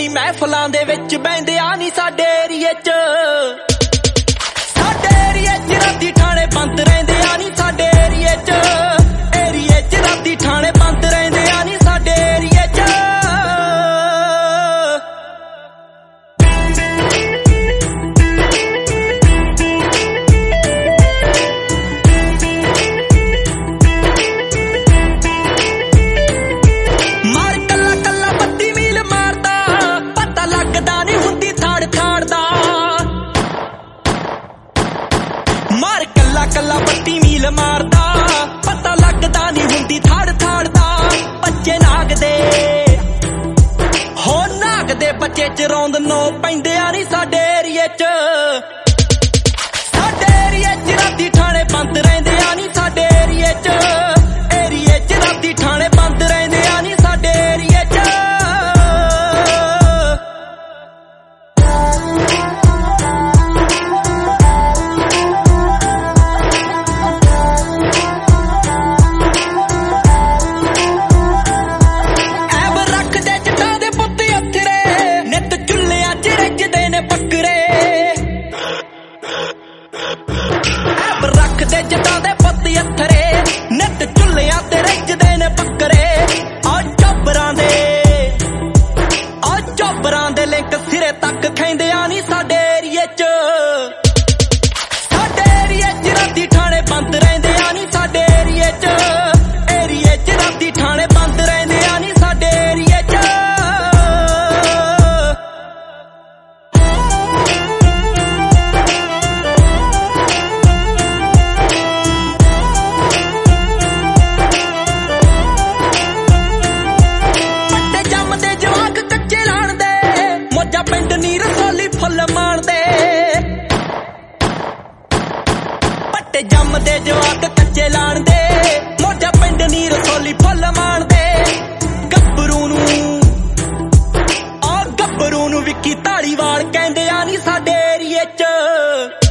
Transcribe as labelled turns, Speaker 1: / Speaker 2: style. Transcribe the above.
Speaker 1: ਨੀ ਮਹਿਫਲਾਂ ਦੇ ਵਿੱਚ ਬੈਂਦਿਆ ਨੀ ਸਾਡੇ ਏਰੀਏ 'ਚ। ਸਾਡੇ ਏਰੀਏ 'ਚ ਰਾਤੀ ਠਾਣੇ ਬੰਦ ਰਹਿੰਦੇ ਆ ਨੀ ਸਾਡੇ ਏਰੀਏ 'ਚ। ਏਰੀਏ 'ਚ ਰਾਤੀ ਠਾਣੇ ਬੰਦ ਰਹਿੰਦੇ ਆ ਨੀ ਸਾਡੇ ਏਰੀਏ 'ਚ। ਮਾਰ ਕੱਲਾ ਕੱਲਾ ਬੱਤੀ ਮੀਲ ਮਾਰਦਾ, ਪਤਾ ਲੱਗਦਾ ਨੀ ਹੁੰਦੀ ਥਾੜ ਥਾੜ ਦਾ। ਬੱਚੇ ਨਾਗ ਦੇ ਹੋ ਨਾਗ ਦੇ ਬੱਚੇ ਚ ਰੌਂਦ ਨੋ ਪੈਂਦੇ ਆ ਨੀ ਸਾਡੇ ਏਰੀਏ 'ਚ। ਸਾਡੇ ਏਰੀਏ 'ਚ ਰਾਤੀ ਠਾਣੇ ਬੰਦ ਰਹਿੰਦੇ ਆ ਨੀ ਸਾਡੇ ਏਰੀਏ 'ਚ। ਏਰੀਏ 'ਚ ਰਾਤੀ ਠਾਣੇ ਬੰਦ ਰਹਿੰਦੇ ਆ ਨੀ ਸਾਡੇ ਏਰੀਏ 'ਚ। ਰੱਖਦੇ ਜੱਟਾਂ ਦੇ ਪੁੱਤ ਅੱਥਰੇ, ਨਿੱਤ ਚੁੱਲ੍ਹਿਆਂ ਤੇ ਰਿੱਝਦੇ ਨੇ ਬੱਕਰੇ। ਆ ਚੋਬਰਾਂ ਦੇ ਲਿੰਕ ਸਿਰੇ ਤੱਕ ਖੈਂਦੇ ਆ ਨੀ ਸਾਡੇ ਏਰੀਏ 'ਚ। ਸਾਡੇ ਏਰੀਏ 'ਚ ਰਾਤੀ ਠਾਣੇ ਬੰਦ ਰਹਿੰਦੇ ਆ ਨੀ ਸਾਡੇ ਏਰੀਏ 'ਚ। ਏਰੀਏ 'ਚ ਰਾਤੀ ਠਾਣੇ ਬੰਦ ਰਹਿੰਦੇ ਆ ਨੀ ਸਾਡੇ ਏਰੀਏ 'ਚ। ਪਿੰਡ ਨੀ ਰਸੋਲੀ ਫੁੱਲ ਮਾਣਦੇ, ਪੱਟੇ ਜੰਮਦੇ ਜਵਾਕ ਕੱਚੇ ਲਾਣਦੇ। ਮੋਢਾ ਪਿੰਡ ਨੀ ਰਸੋਲੀ ਫੁੱਲ ਮਾਣਦੇ। ਗੱਭਰੂ ਨੂੰ ਵਿੱਕੀ ਧਾਲੀਵਾਲ ਕਹਿੰਦੇ ਆ ਨੀ ਸਾਡੇ ਏਰੀਏ 'ਚ।